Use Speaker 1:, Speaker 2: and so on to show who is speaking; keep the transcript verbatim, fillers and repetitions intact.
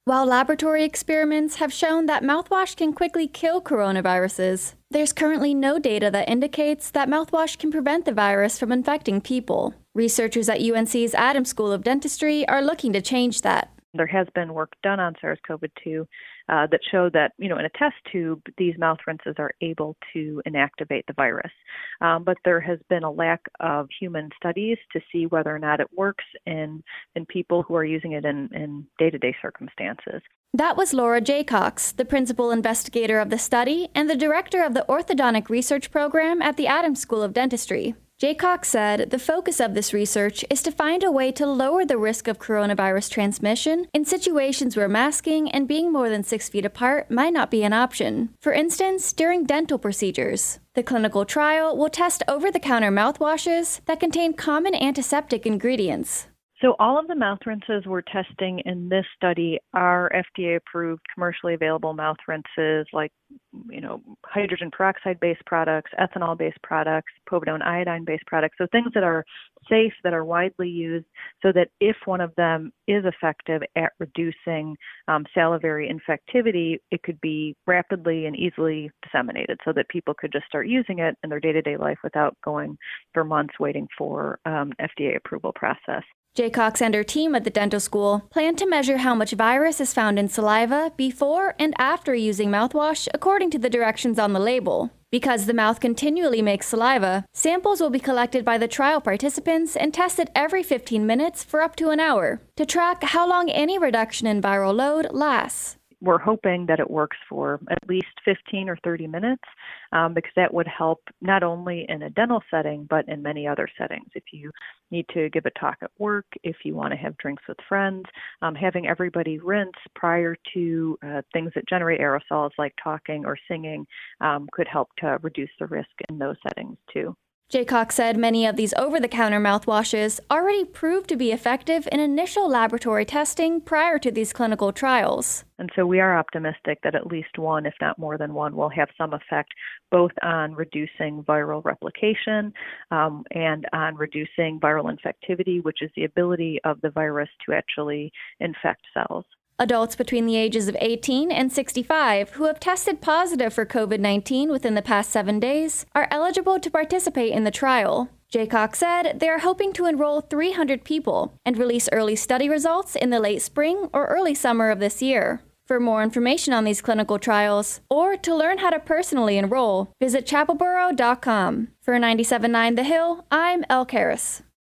Speaker 1: While laboratory experiments have shown that mouthwash can quickly kill coronaviruses, there's currently no data that indicates that mouthwash can prevent the virus from infecting people. Researchers at U N C's Adams School of Dentistry are looking to change that.
Speaker 2: There has been work done on SARS-CoV two uh, that showed that, you know, in a test tube, these mouth rinses are able to inactivate the virus. Um, but there has been a lack of human studies to see whether or not it works in, in people who are using it in, in day-to-day circumstances.
Speaker 1: That was Laura Jaycox, the principal investigator of the study and the director of the Orthodontic Research Program at the Adams School of Dentistry. Jaycox said the focus of this research is to find a way to lower the risk of coronavirus transmission in situations where masking and being more than six feet apart might not be an option. For instance, during dental procedures. The clinical trial will test over-the-counter mouthwashes that contain common antiseptic ingredients.
Speaker 2: So all of the mouth rinses we're testing in this study are F D A-approved, commercially available mouth rinses like, you know, hydrogen peroxide-based products, ethanol-based products, povidone iodine-based products. So things that are safe, that are widely used, so that if one of them is effective at reducing um, salivary infectivity, it could be rapidly and easily disseminated so that people could just start using it in their day-to-day life without going for months waiting for um, F D A approval process.
Speaker 1: Jaycox and her team at the dental school plan to measure how much virus is found in saliva before and after using mouthwash according to the directions on the label. Because the mouth continually makes saliva, samples will be collected by the trial participants and tested every fifteen minutes for up to an hour to track how long any reduction in viral load lasts.
Speaker 2: We're hoping that it works for at least fifteen or thirty minutes um, because that would help not only in a dental setting, but in many other settings. If you need to give a talk at work, if you want to have drinks with friends, um, having everybody rinse prior to uh, things that generate aerosols like talking or singing um, could help to reduce the risk in those settings too.
Speaker 1: Jaycox said many of these over-the-counter mouthwashes already proved to be effective in initial laboratory testing prior to these clinical trials.
Speaker 2: And so we are optimistic that at least one, if not more than one, will have some effect both on reducing viral replication um, and on reducing viral infectivity, which is the ability of the virus to actually infect cells.
Speaker 1: Adults between the ages of eighteen and sixty-five who have tested positive for COVID nineteen within the past seven days are eligible to participate in the trial. Jaycox said they are hoping to enroll three hundred people and release early study results in the late spring or early summer of this year. For more information on these clinical trials, or to learn how to personally enroll, visit chapelboro dot com. For ninety-seven point nine The Hill, I'm Elle Karas.